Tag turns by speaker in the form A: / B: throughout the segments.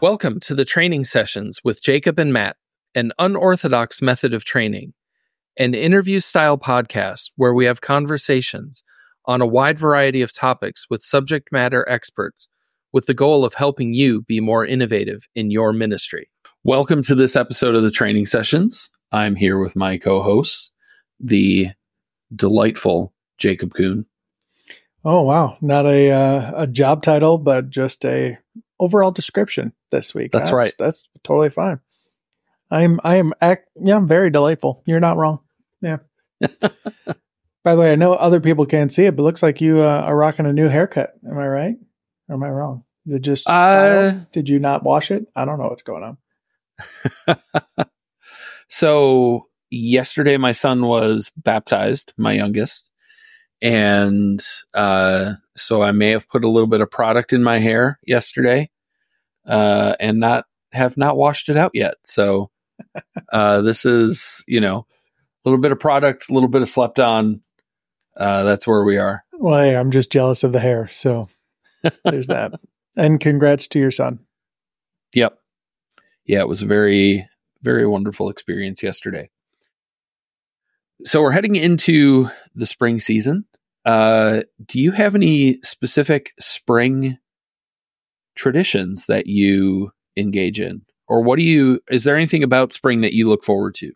A: Welcome to the Training Sessions with Jacob and Matt, an unorthodox method of training, an interview-style podcast where we have conversations on a wide variety of topics with subject matter experts with the goal of helping you be more innovative in your ministry. Welcome to this episode of the Training Sessions. I'm here with my co-hosts, the delightful Jacob Kuhn.
B: Oh, wow. Not a job title, but just a overall description this week.
A: That's right.
B: That's totally fine. I'm very delightful. You're not wrong. Yeah. By the way, I know other people can't see it, but it looks like you are rocking a new haircut. Am I right? Or am I wrong? Did you not wash it? I don't know what's going on.
A: So yesterday, my son was baptized, my youngest. And so I may have put a little bit of product in my hair yesterday and have not washed it out yet. So this is, a little bit of product, a little bit of slept on. That's where we are.
B: Well, hey, I'm just jealous of the hair. So there's that. And congrats to your son.
A: Yep. Yeah, it was a very, very wonderful experience yesterday. So we're heading into the spring season. Do you have any specific spring traditions that you engage in? Or is there anything about spring that you look forward to?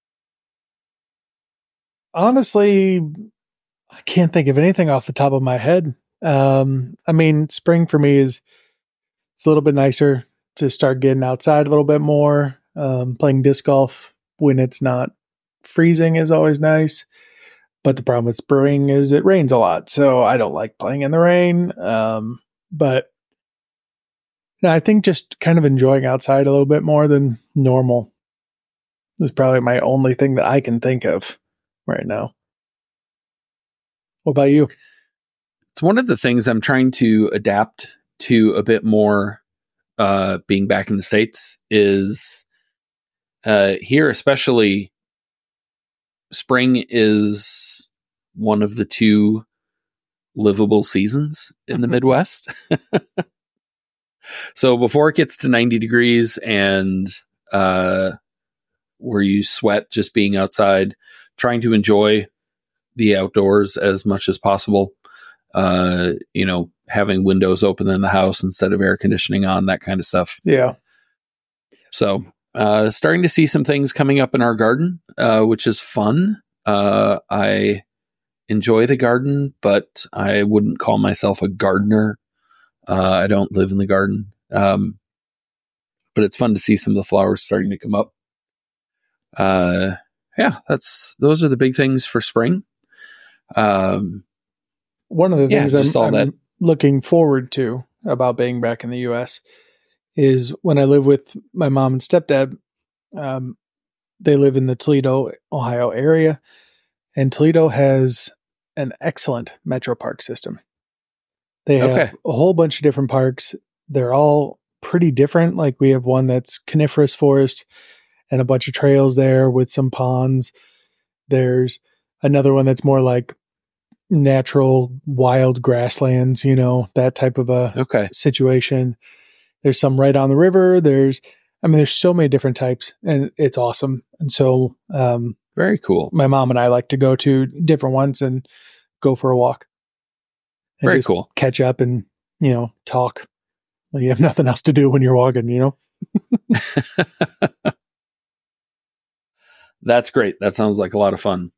B: Honestly, I can't think of anything off the top of my head. Spring for me it's a little bit nicer to start getting outside a little bit more. Playing disc golf when it's not freezing is always nice. But the problem with spring is it rains a lot. So I don't like playing in the rain. But I think just kind of enjoying outside a little bit more than normal is probably my only thing that I can think of right now. What about you?
A: It's one of the things I'm trying to adapt to a bit more, being back in the States is here, especially spring is one of the two livable seasons in the Midwest. So before it gets to 90 degrees and where you sweat just being outside, trying to enjoy the outdoors as much as possible, having windows open in the house instead of air conditioning on, that kind of stuff.
B: Yeah.
A: So starting to see some things coming up in our garden, which is fun. I enjoy the garden, but I wouldn't call myself a gardener. I don't live in the garden. But it's fun to see some of the flowers starting to come up. Those are the big things for spring.
B: One of the things I'm looking forward to about being back in the U.S. is when I live with my mom and stepdad. They live in the Toledo, Ohio area, and Toledo has an excellent metro park system. They have a whole bunch of different parks. They're all pretty different. Like we have one that's coniferous forest and a bunch of trails there with some ponds. There's another one that's more like natural wild grasslands, that type of a situation. There's some right on the river. There's so many different types and it's awesome. And so,
A: very cool.
B: My mom and I like to go to different ones and go for a walk. And
A: very cool.
B: Catch up and, talk when you have nothing else to do when you're walking,
A: That's great. That sounds like a lot of fun.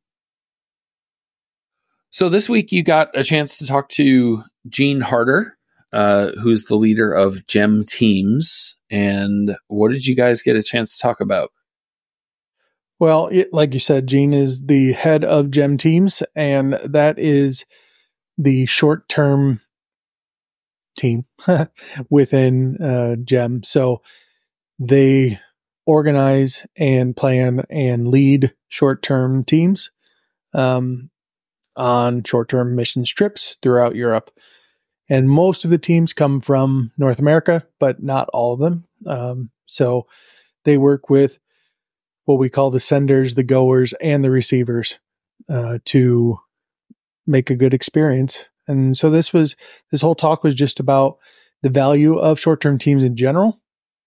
A: So this week you got a chance to talk to Gene Harder, who's the leader of GEM Teams. And what did you guys get a chance to talk about?
B: Well, like you said, Gene is the head of GEM Teams, and that is the short-term team within GEM. So they organize and plan and lead short-term teams on short-term mission trips throughout Europe. And most of the teams come from North America, but not all of them. So they work with what we call the senders, the goers, and the receivers to make a good experience. And so this whole talk was just about the value of short-term teams in general,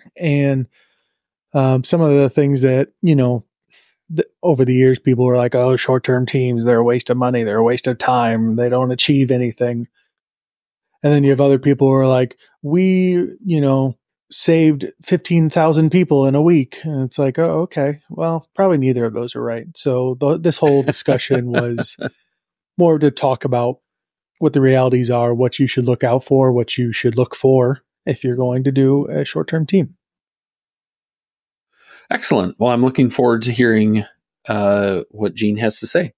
B: And some of the things that, over the years, people were like, oh, short-term teams, they're a waste of money. They're a waste of time. They don't achieve anything. And then you have other people who are like, we, saved 15,000 people in a week. And it's like, oh, okay. Well, probably neither of those are right. So this whole discussion was more to talk about what the realities are, what you should look out for, what you should look for if you're going to do a short-term team.
A: Excellent. Well, I'm looking forward to hearing what Gene has to say.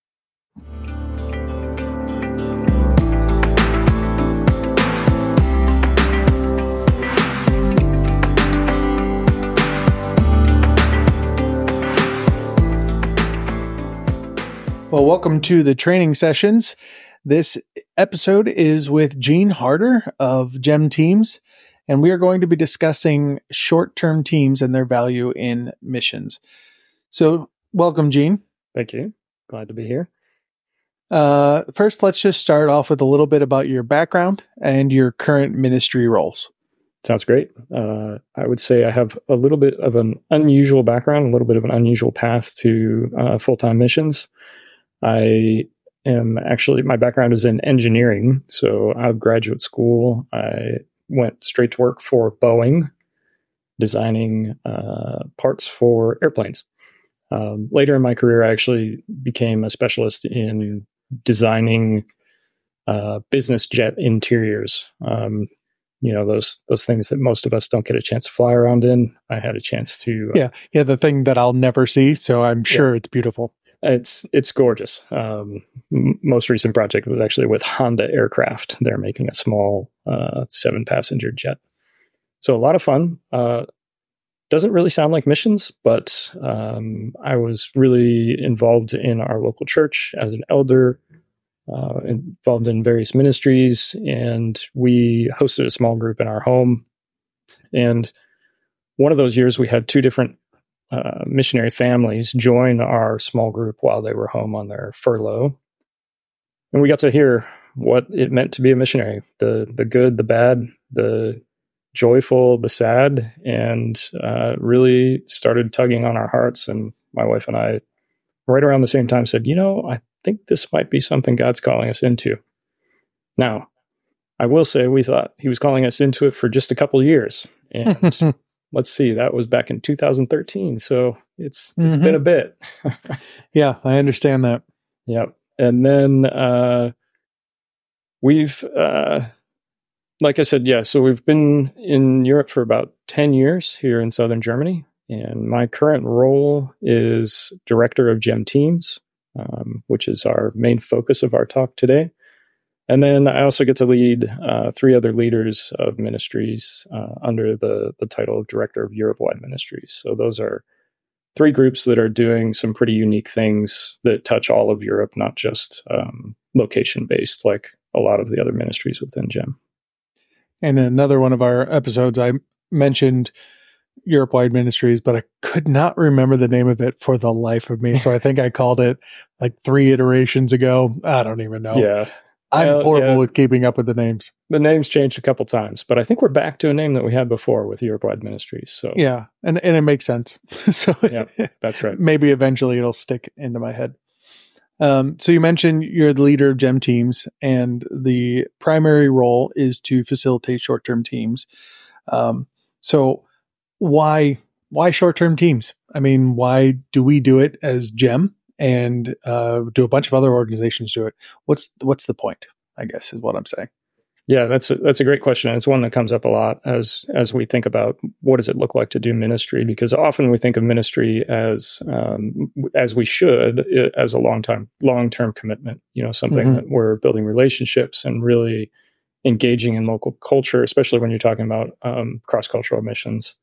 B: Well, welcome to the training sessions. This episode is with Gene Harder of GEM Teams, and we are going to be discussing short-term teams and their value in missions. So, welcome, Gene.
C: Thank you. Glad to be here.
B: First, let's just start off with a little bit about your background and your current ministry roles.
C: Sounds great. I would say I have a little bit of an unusual background, a little bit of an unusual path to full-time missions. I am actually, my background is in engineering. So out of graduate school, I went straight to work for Boeing, designing parts for airplanes. Later in my career, I actually became a specialist in designing business jet interiors. Those things that most of us don't get a chance to fly around in. I had a chance to.
B: Yeah, the thing that I'll never see. So I'm sure it's beautiful.
C: It's gorgeous. Most recent project was actually with Honda Aircraft. They're making a small 7-passenger jet. So a lot of fun. Doesn't really sound like missions, but I was really involved in our local church as an elder, involved in various ministries, and we hosted a small group in our home. And one of those years, we had 2 different missionary families join our small group while they were home on their furlough. And we got to hear what it meant to be a missionary, the good, the bad, the joyful, the sad, and really started tugging on our hearts. And my wife and I, right around the same time, said, I think this might be something God's calling us into. Now, I will say we thought he was calling us into it for just a couple of years. And let's see, that was back in 2013. So it's been a bit.
B: Yeah, I understand that.
C: Yep. And then we've, like I said, so we've been in Europe for about 10 years here in Southern Germany. And my current role is Director of GEM Teams, which is our main focus of our talk today. And then I also get to lead 3 other leaders of ministries under the title of Director of Europe-wide Ministries. So those are 3 groups that are doing some pretty unique things that touch all of Europe, not just location-based like a lot of the other ministries within GEM.
B: And in another one of our episodes, I mentioned Europe-wide Ministries, but I could not remember the name of it for the life of me. So I think I called it like 3 iterations ago. I don't even know.
C: Yeah.
B: I'm horrible with keeping up with the names.
C: The name's changed a couple times, but I think we're back to a name that we had before with Europe-wide Ministries. So
B: yeah, and it makes sense. So
C: yeah, that's right.
B: Maybe eventually it'll stick into my head. So you mentioned you're the leader of GEM Teams, and the primary role is to facilitate short-term teams. So why short-term teams? I mean, why do we do it as GEM? And do a bunch of other organizations do it? What's the point, I guess, is what I'm saying.
C: Yeah, that's a great question. It's one that comes up a lot as we think about what does it look like to do ministry, because often we think of ministry as we should, as a long-term commitment, something that we're building relationships and really engaging in local culture, especially when you're talking about cross-cultural missions.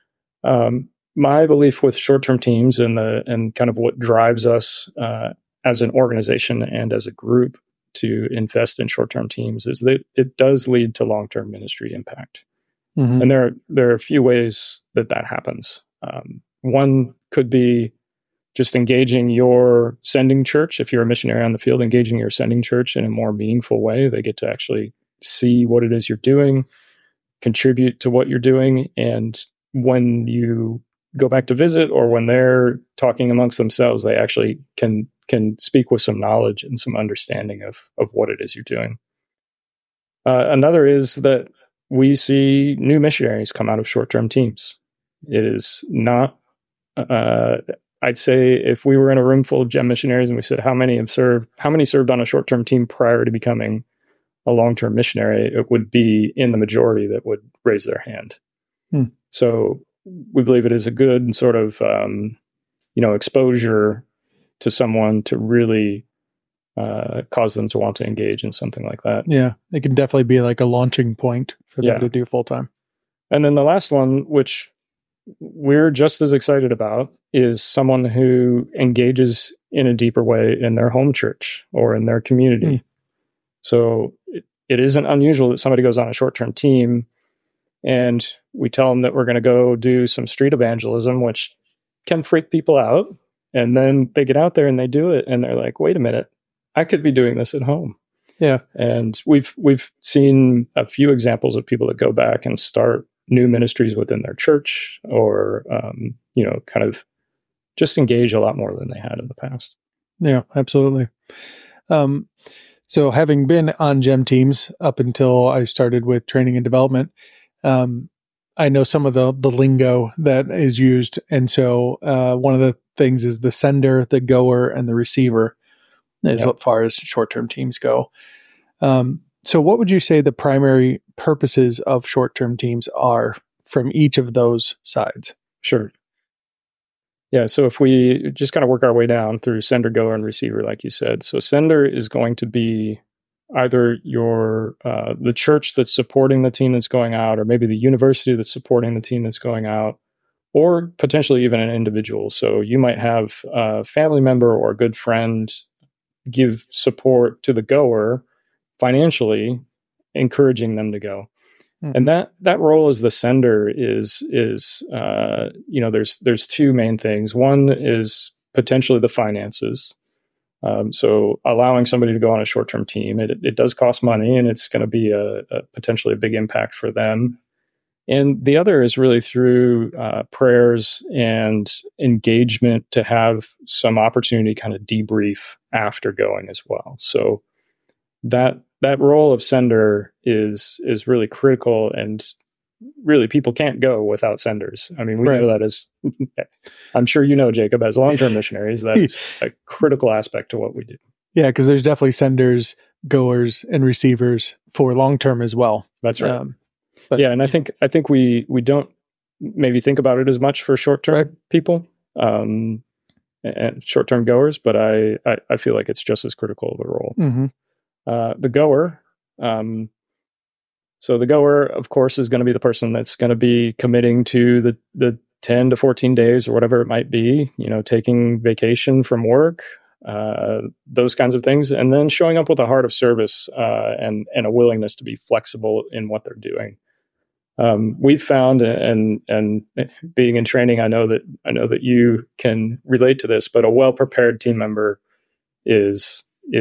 C: My belief with short-term teams and kind of what drives us as an organization and as a group to invest in short-term teams is that it does lead to long-term ministry impact. And there are a few ways that happens. One could be just engaging your sending church. If you're a missionary on the field, engaging your sending church in a more meaningful way. They get to actually see what it is you're doing, contribute to what you're doing, and when you go back to visit or when they're talking amongst themselves, they actually can speak with some knowledge and some understanding of what it is you're doing. Another is that we see new missionaries come out of short-term teams. It is not, I'd say if we were in a room full of GEM missionaries and we said, how many served on a short-term team prior to becoming a long-term missionary, it would be in the majority that would raise their hand. So we believe it is a good sort of, exposure to someone to really cause them to want to engage in something like that.
B: Yeah, it can definitely be like a launching point for them to do full time.
C: And then the last one, which we're just as excited about, is someone who engages in a deeper way in their home church or in their community. So it isn't unusual that somebody goes on a short-term team and we tell them that we're going to go do some street evangelism, which can freak people out. And then they get out there and they do it. And they're like, wait a minute, I could be doing this at home.
B: Yeah.
C: And we've seen a few examples of people that go back and start new ministries within their church or, kind of just engage a lot more than they had in the past.
B: Yeah, absolutely. So having been on GEM teams up until I started with training and development, I know some of the lingo that is used. And so one of the things is the sender, the goer, and the receiver as far as short-term teams go. So what would you say the primary purposes of short-term teams are from each of those sides?
C: Sure. Yeah, so if we just kind of work our way down through sender, goer, and receiver, like you said. So sender is going to be either the church that's supporting the team that's going out, or maybe the university that's supporting the team that's going out, or potentially even an individual. So you might have a family member or a good friend give support to the goer financially, encouraging them to go. And that role as the sender is there's two main things. One is potentially the finances. So allowing somebody to go on a short-term team, it does cost money, and it's going to be a potentially a big impact for them. And the other is really through prayers and engagement to have some opportunity to kind of debrief after going as well. So that role of sender is really critical, and really people can't go without senders. I mean, we know that as, I'm sure you know, Jacob, as long-term missionaries, that's a critical aspect to what we do.
B: Yeah, because there's definitely senders, goers, and receivers for long-term as well.
C: That's right. And I think we don't maybe think about it as much for short-term people and short-term goers, but I feel like it's just as critical of a role. The goer, so the goer, of course, is going to be the person that's going to be committing to the 10 to 14 days or whatever it might be, taking vacation from work, those kinds of things, and then showing up with a heart of service and a willingness to be flexible in what they're doing. We've found, and being in training, I know that you can relate to this, but a well-prepared team member is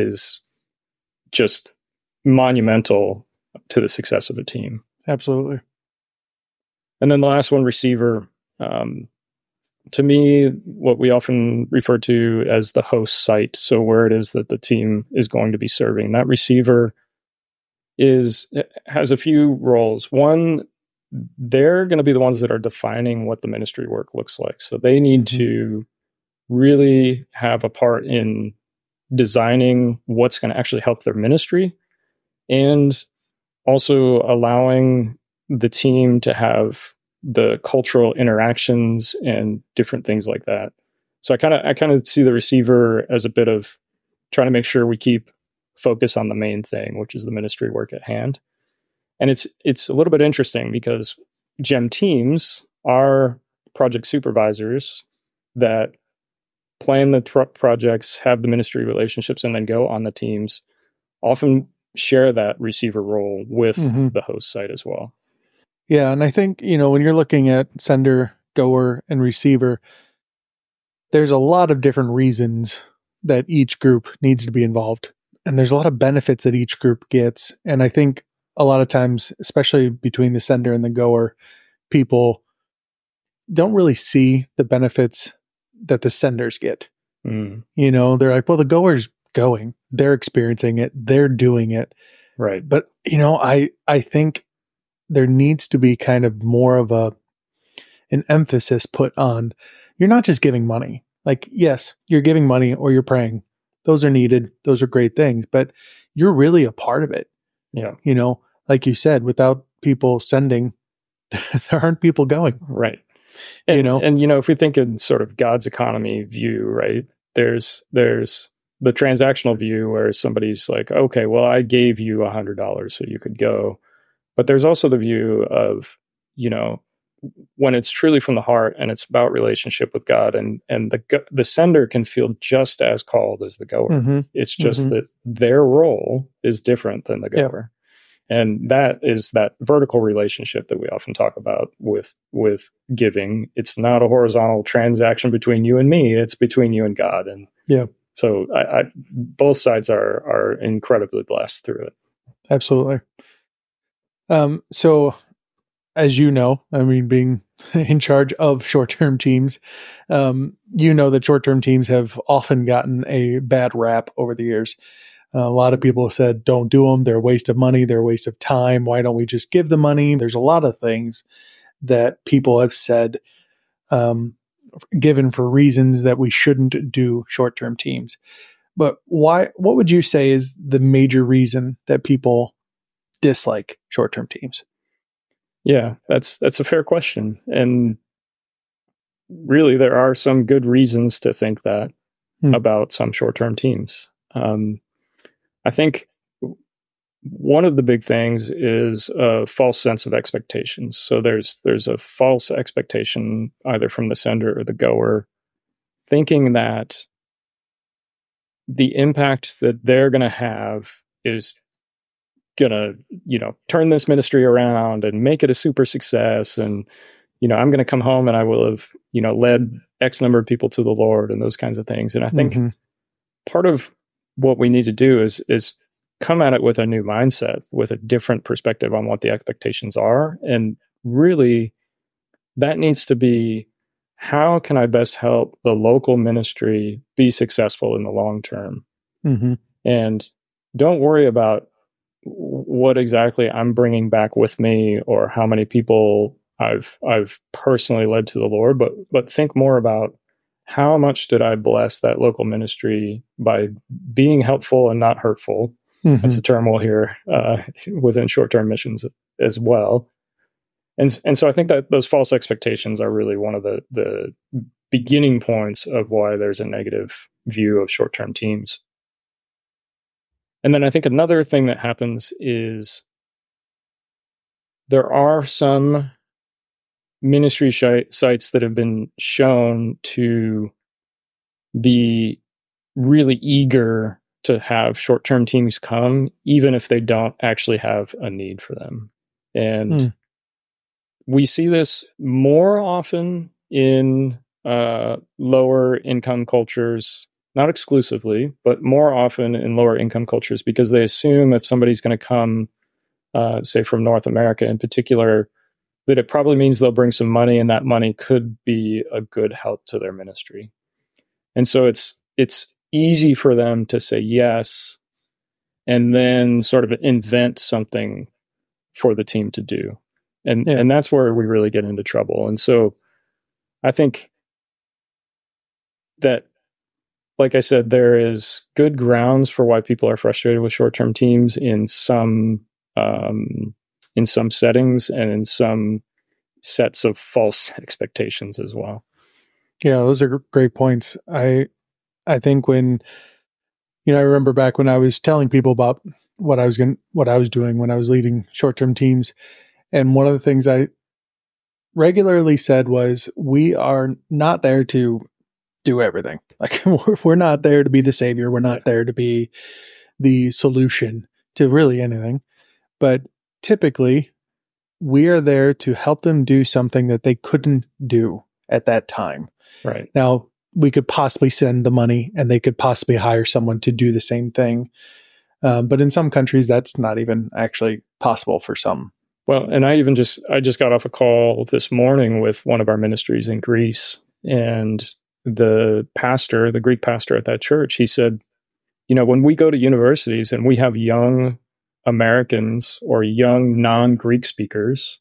C: just monumental to the success of a team.
B: Absolutely.
C: And then the last one, receiver. To me, what we often refer to as the host site, so where it is that the team is going to be serving. That receiver has a few roles. One, they're going to be the ones that are defining what the ministry work looks like. So they need to really have a part in designing what's going to actually help their ministry, and also allowing the team to have the cultural interactions and different things like that. So I kind of see the receiver as a bit of trying to make sure we keep focus on the main thing, which is the ministry work at hand. And it's a little bit interesting because GEM teams are project supervisors that plan the projects, have the ministry relationships, and then go on the teams, often share that receiver role with the host site as well.
B: Yeah, and I think, when you're looking at sender, goer, and receiver, there's a lot of different reasons that each group needs to be involved. And there's a lot of benefits that each group gets. And I think a lot of times, especially between the sender and the goer, people don't really see the benefits that the senders get. You know, they're like, well, the goer's going, they're experiencing it, they're doing it.
C: Right.
B: But, you know, I think there needs to be kind of more of an emphasis put on, you're not just giving money. Like, yes, you're giving money or you're praying. Those are needed. Those are great things, but you're really a part of it.
C: Yeah.
B: You know, like you said, without people sending, there aren't people going.
C: Right. And, if we think in sort of God's economy view, right, there's the transactional view where somebody's like, okay, well, I gave you $100 so you could go. But there's also the view of, when it's truly from the heart and it's about relationship with God, and the sender can feel just as called as the goer. Mm-hmm. It's just that their role is different than the goer. Yeah. And that is that vertical relationship that we often talk about with giving. It's not a horizontal transaction between you and me. It's between you and God. And so I both sides are incredibly blessed through it.
B: Absolutely. So as you know, I mean, being in charge of short-term teams, that short-term teams have often gotten a bad rap over the years. A lot of people have said, don't do them. They're a waste of money. They're a waste of time. Why don't we just give the money? There's a lot of things that people have said, given for reasons that we shouldn't do short-term teams. But what would you say is the major reason that people dislike short-term teams?
C: Yeah, that's a fair question. And really, there are some good reasons to think that about some short-term teams. I think one of the big things is a false sense of expectations. So there's a false expectation either from the sender or the goer, thinking that the impact that they're going to have is going to, turn this ministry around and make it a super success. And, I'm going to come home and I will have, led X number of people to the Lord and those kinds of things. And I think part of what we need to do is come at it with a new mindset, with a different perspective on what the expectations are. And really, that needs to be, how can I best help the local ministry be successful in the long term? Mm-hmm. And don't worry about what exactly I'm bringing back with me or how many people I've personally led to the Lord, but think more about, how much did I bless that local ministry by being helpful and not hurtful? Mm-hmm. That's a term we'll hear within short-term missions as well. And so I think that those false expectations are really one of the beginning points of why there's a negative view of short-term teams. And then I think another thing that happens is there are some ministry sites that have been shown to be really eager to have short-term teams come, even if they don't actually have a need for them. And we see this more often in lower income cultures, not exclusively, but more often in lower income cultures, because they assume if somebody's going to come, say from North America in particular, that it probably means they'll bring some money, and that money could be a good help to their ministry. And so it's easy for them to say yes, and then sort of invent something for the team to do. And that's where we really get into trouble. And so I think that, like I said, there is good grounds for why people are frustrated with short-term teams in some settings and in some sets of false expectations as well.
B: Yeah, those are great points. I think when, I remember back when I was telling people about what I was doing when I was leading short-term teams, and one of the things I regularly said was, we are not there to do everything. Like, we're not there to be the savior. We're not there to be the solution to really anything. But typically, we are there to help them do something that they couldn't do at that time.
C: Right.
B: Now, we could possibly send the money and they could possibly hire someone to do the same thing. But in some countries, that's not even actually possible for some
C: Well, and I just got off a call this morning with one of our ministries in Greece, and the Greek pastor at that church, he said, when we go to universities and we have young Americans or young non-Greek speakers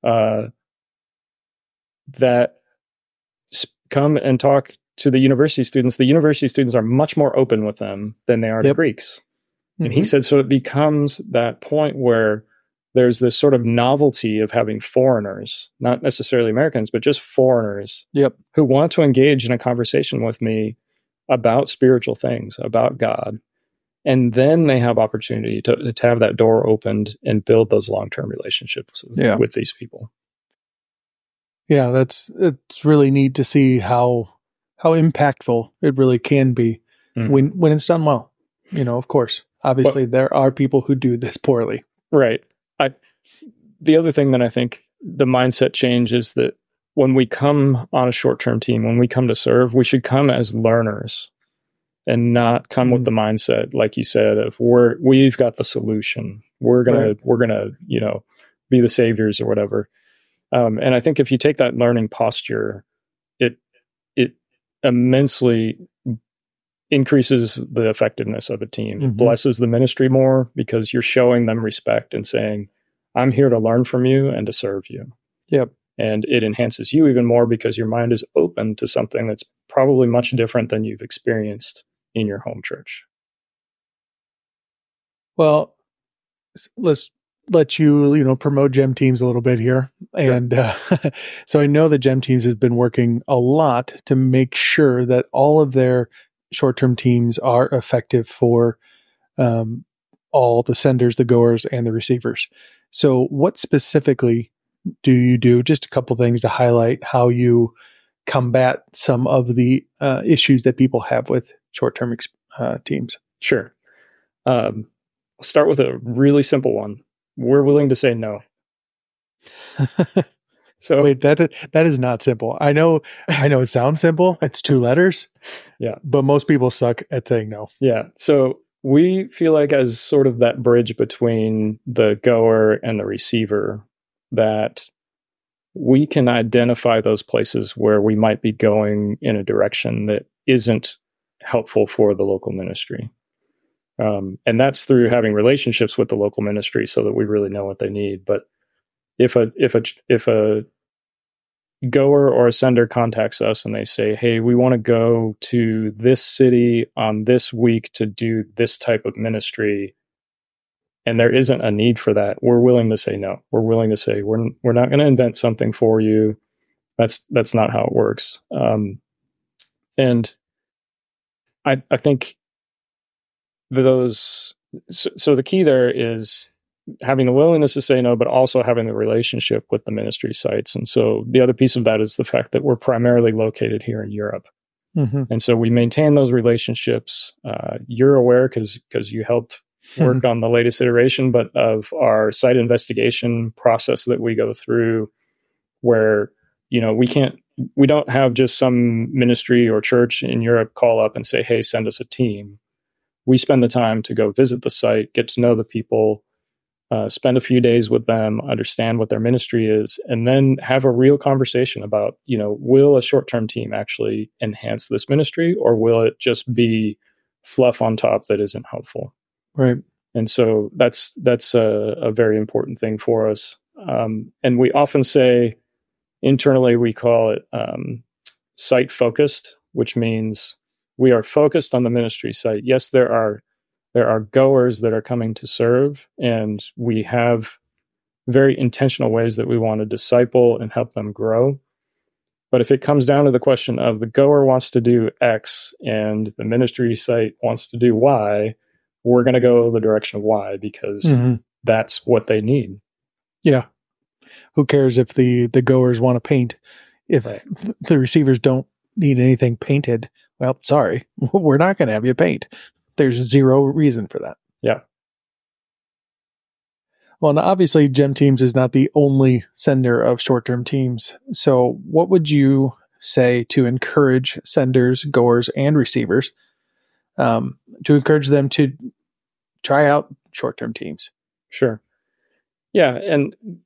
C: that come and talk to the university students are much more open with them than they are to Greeks. And he said, so it becomes that point where there's this sort of novelty of having foreigners, not necessarily Americans, but just foreigners who want to engage in a conversation with me about spiritual things, about God. And then they have opportunity to have that door opened and build those long-term relationships with these people.
B: Yeah, it's really neat to see how impactful it really can be when it's done well. Of course, obviously there are people who do this poorly.
C: Right. The other thing that I think the mindset change is that when we come on a short-term team, when we come to serve, we should come as learners and not come with the mindset, like you said, of we've got the solution. We're gonna be the saviors or whatever. And I think if you take that learning posture, it immensely increases the effectiveness of a team. It blesses the ministry more because you're showing them respect and saying, I'm here to learn from you and to serve you.
B: Yep.
C: And it enhances you even more because your mind is open to something that's probably much different than you've experienced in your home church.
B: Well, let's let you, promote Gem Teams a little bit here. And so I know that Gem Teams has been working a lot to make sure that all of their short-term teams are effective for all the senders, the goers, and the receivers. So what specifically do you do? Just a couple things to highlight how you combat some of the issues that people have with short-term teams.
C: Sure. I'll start with a really simple one. We're willing to say no.
B: So wait, that is not simple. I know it sounds simple. It's 2 letters.
C: Yeah.
B: But most people suck at saying no.
C: Yeah. So we feel like as sort of that bridge between the goer and the receiver, that we can identify those places where we might be going in a direction that isn't helpful for the local ministry. And that's through having relationships with the local ministry so that we really know what they need. But if a goer or a sender contacts us and they say, hey, we want to go to this city on this week to do this type of ministry, and there isn't a need for that, we're willing to say no. We're willing to say, we're not going to invent something for you. That's not how it works. And I think so the key there is having the willingness to say no, but also having the relationship with the ministry sites. And so the other piece of that is the fact that we're primarily located here in Europe. And so we maintain those relationships. You're aware because you helped work on the latest iteration, but of our site investigation process that we go through where, we don't have just some ministry or church in Europe call up and say, hey, send us a team. We spend the time to go visit the site, get to know the people, spend a few days with them, understand what their ministry is, and then have a real conversation about, will a short-term team actually enhance this ministry, or will it just be fluff on top that isn't helpful?
B: Right.
C: And so that's a very important thing for us. And we often say internally, we call it site focused, which means we are focused on the ministry site. Yes, there are goers that are coming to serve, and we have very intentional ways that we want to disciple and help them grow. But if it comes down to the question of the goer wants to do X and the ministry site wants to do Y, we're going to go the direction of Y because that's what they need.
B: Yeah. Who cares if the goers want to paint? If the receivers don't need anything painted, well, sorry, we're not going to have you paint. There's zero reason for that.
C: Yeah.
B: Well, now obviously, Gem Teams is not the only sender of short-term teams. So what would you say to encourage senders, goers, and receivers to encourage them to try out short-term teams?
C: Sure. Yeah. And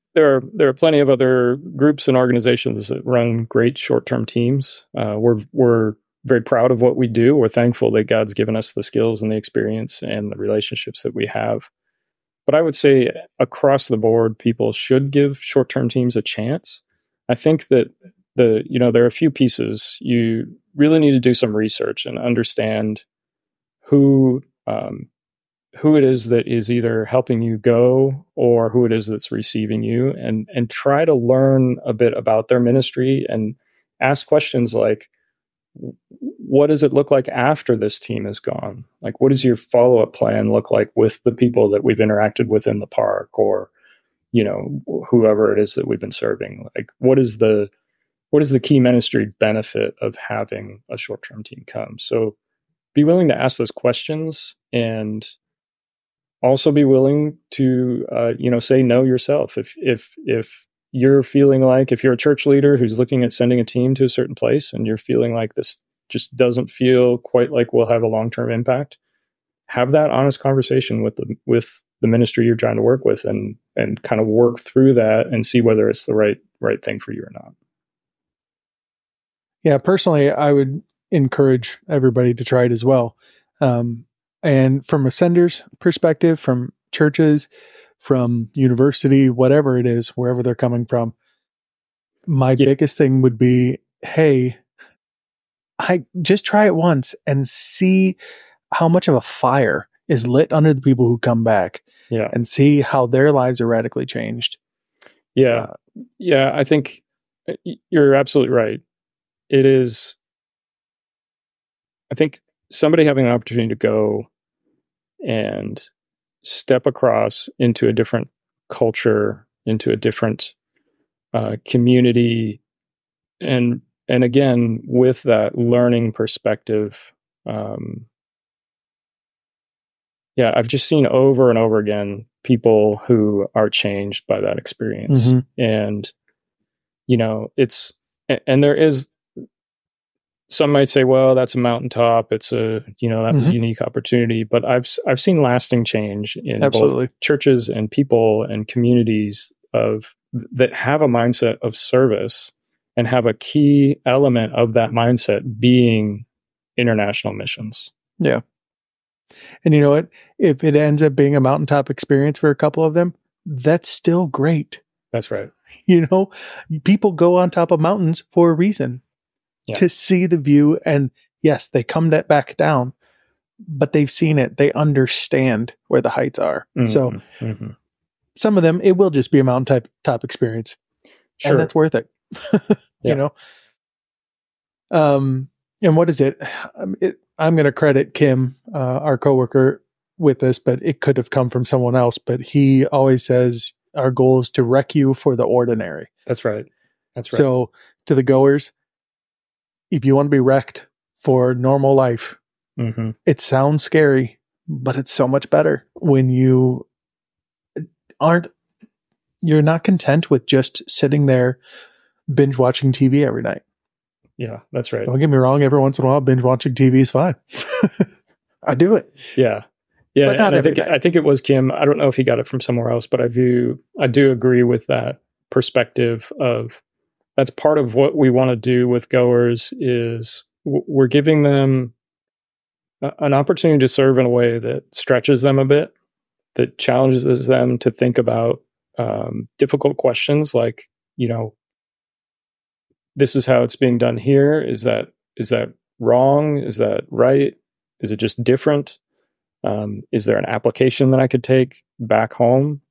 C: there are plenty of other groups and organizations that run great short-term teams. We're very proud of what we do. We're thankful that God's given us the skills and the experience and the relationships that we have. But I would say across the board, people should give short-term teams a chance. I think that there are a few pieces. You really need to do some research and understand who it is that is either helping you go or who it is that's receiving you, and try to learn a bit about their ministry and ask questions like, what does it look like after this team is gone? Like, what does your follow-up plan look like with the people that we've interacted with in the park, or, whoever it is that we've been serving? Like, what is the key ministry benefit of having a short-term team come? So be willing to ask those questions, and also be willing to, say no yourself. If you're feeling like, if you're a church leader who's looking at sending a team to a certain place and you're feeling like this just doesn't feel quite like we'll have a long-term impact, have that honest conversation with the ministry you're trying to work with, and kind of work through that and see whether it's the right thing for you or not.
B: Yeah, personally, I would encourage everybody to try it as well. And from a sender's perspective, from churches, from university, whatever it is, wherever they're coming from, my biggest thing would be, hey, I just try it once and see how much of a fire is lit under the people who come back, and see how their lives are radically changed.
C: Yeah. I think you're absolutely right. It is, I think somebody having an opportunity to go and step across into a different culture, into a different community, and again, with that learning perspective, I've just seen over and over again people who are changed by that experience.
B: Mm-hmm.
C: And, there is, some might say, well, that's a mountaintop. It's that was a unique opportunity. But I've seen lasting change in both churches and people and communities that have a mindset of service, and have a key element of that mindset being international missions.
B: Yeah. And you know what? If it ends up being a mountaintop experience for a couple of them, that's still great.
C: That's right.
B: People go on top of mountains for a reason. To see the view, and yes, they come back down, but they've seen it. They understand where the heights are. Mm-hmm. So some of them, it will just be a mountaintop experience. Sure. And that's worth it. And what is it? I'm going to credit Kim, our coworker, with this, but it could have come from someone else. But he always says our goal is to wreck you for the ordinary.
C: That's right.
B: So to the goers, if you want to be wrecked for normal life, it sounds scary, but it's so much better when you're not content with just sitting there binge watching TV every night.
C: Yeah, that's right.
B: Don't get me wrong. Every once in a while, binge watching TV is fine. I do it.
C: Yeah. But not every day. I think it was Kim. I don't know if he got it from somewhere else, but I do agree with that perspective of, that's part of what we want to do with goers, is we're giving them an opportunity to serve in a way that stretches them a bit, that challenges them to think about difficult questions like, this is how it's being done here. Is that wrong? Is that right? Is it just different? Is there an application that I could take back home?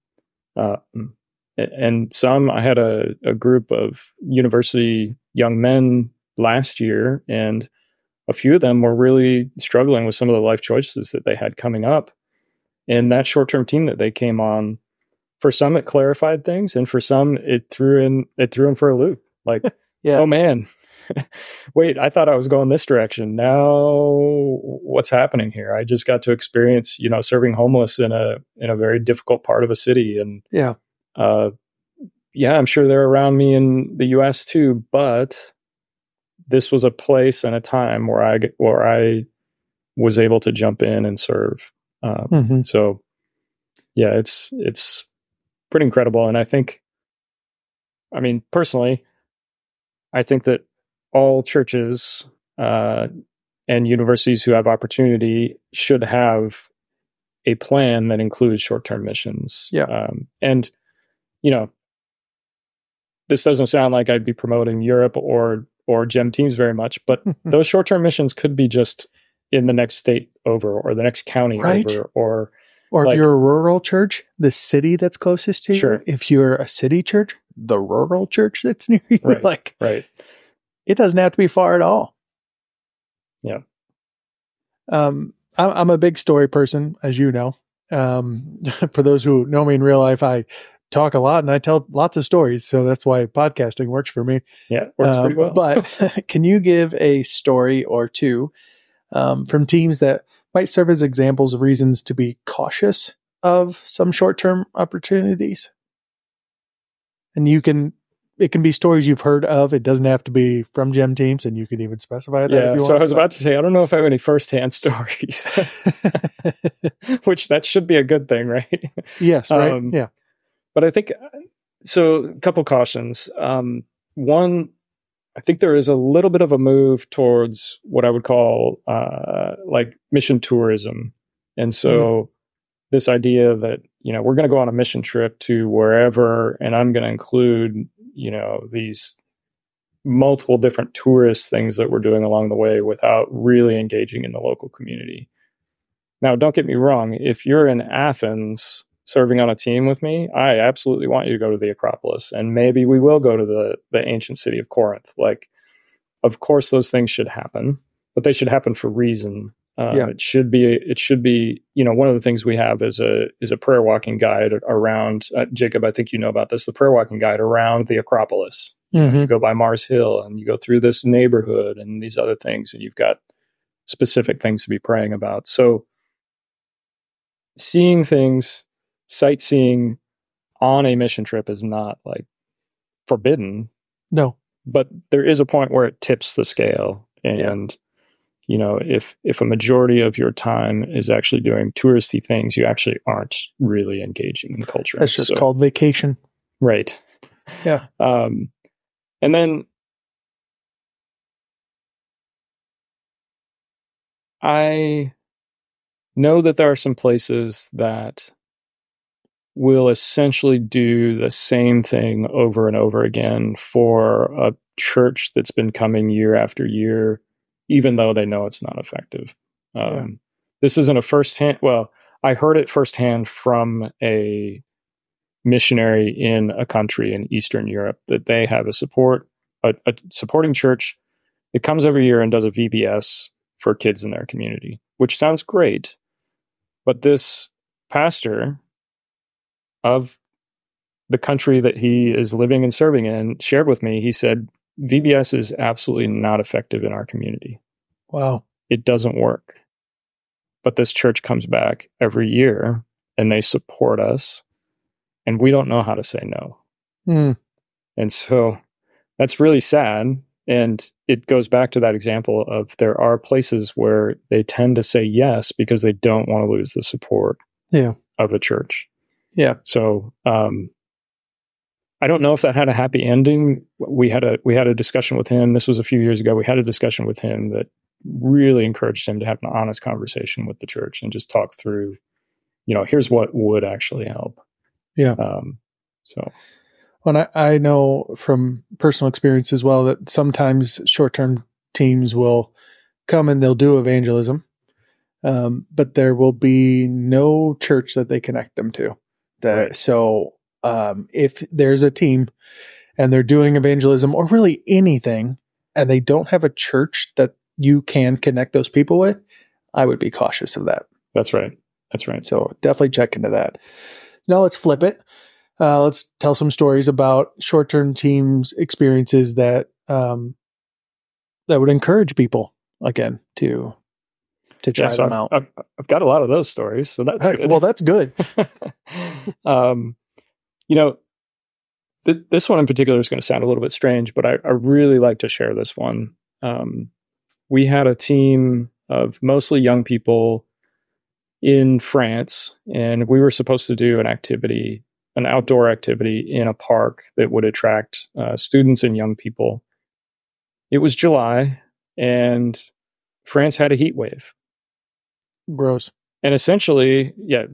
C: And I had a group of university young men last year, and a few of them were really struggling with some of the life choices that they had coming up. And that short-term team that they came on, for some it clarified things, and for some it threw them for a loop. Like, oh man, wait, I thought I was going this direction. Now what's happening here? I just got to experience, serving homeless in a very difficult part of a city. And I'm sure they're around me in the US too, but this was a place and a time where I was able to jump in and serve. So it's pretty incredible. And I think I mean, personally, I think that all churches and universities who have opportunity should have a plan that includes short-term missions.
B: Yeah.
C: And, you know, this doesn't sound like I'd be promoting Europe or GEM teams very much, but those short-term missions could be just in the next state over or the next county over or
B: if you're a rural church, the city that's closest to you.
C: Sure.
B: If you're a city church, the rural church that's near you.
C: Right. Right.
B: It doesn't have to be far at all.
C: Yeah.
B: I'm a big story person, as you know. For those who know me in real life, I talk a lot and I tell lots of stories. So that's why podcasting works for me.
C: Yeah, it works pretty well.
B: But can you give a story or two from teams that might serve as examples of reasons to be cautious of some short-term opportunities? And it can be stories you've heard of. It doesn't have to be from GEM teams, and you can even specify that if you want.
C: So I was about to say, I don't know if I have any firsthand stories, which that should be a good thing, right?
B: Yes, right. Yeah.
C: But I think, so a couple cautions. One, I think there is a little bit of a move towards what I would call like mission tourism. And so this idea that, we're going to go on a mission trip to wherever, and I'm going to include, these multiple different tourist things that we're doing along the way without really engaging in the local community. Now, don't get me wrong. If you're in Athens serving on a team with me, I absolutely want you to go to the Acropolis, and maybe we will go to the ancient city of Corinth. Like, of course, those things should happen, but they should happen for reason. It should be, one of the things we have is a prayer walking guide around, Jacob, I think you know about this, the prayer walking guide around the Acropolis. You go by Mars Hill and you go through this neighborhood and these other things, and you've got specific things to be praying about. So seeing things, sightseeing on a mission trip is not like forbidden.
B: No.
C: But there is a point where it tips the scale. And, if a majority of your time is actually doing touristy things, you actually aren't really engaging in culture.
B: That's just called vacation.
C: Right.
B: Yeah.
C: And then I know that there are some places that will essentially do the same thing over and over again for a church that's been coming year after year, even though they know it's not effective. This isn't a firsthand. Well, I heard it firsthand from a missionary in a country in Eastern Europe that they have a supporting church that comes every year and does a VBS for kids in their community, which sounds great. But this pastor of the country that he is living and serving in shared with me, he said, VBS is absolutely not effective in our community.
B: Wow.
C: It doesn't work. But this church comes back every year and they support us, and we don't know how to say no. And so that's really sad. And it goes back to that example of there are places where they tend to say yes because they don't want to lose the support of a church.
B: Yeah.
C: So I don't know if that had a happy ending. We had a discussion with him. This was a few years ago. We had a discussion with him that really encouraged him to have an honest conversation with the church and just talk through, here's what would actually help.
B: Yeah. Well, I know from personal experience as well that sometimes short-term teams will come and they'll do evangelism, but there will be no church that they connect them to.
C: Right.
B: So if there's a team and they're doing evangelism or really anything, and they don't have a church that you can connect those people with, I would be cautious of that.
C: That's right.
B: So definitely check into that. Now let's flip it. Let's tell some stories about short-term teams experiences that would encourage people again to try them out.
C: I've got a lot of those stories, so that's good.
B: Well, that's good.
C: This one in particular is going to sound a little bit strange, but I really like to share this one. We had a team of mostly young people in France, and we were supposed to do an activity an outdoor activity in a park that would attract students and young people. It was July, and France had a heat wave.
B: Gross.
C: And essentially,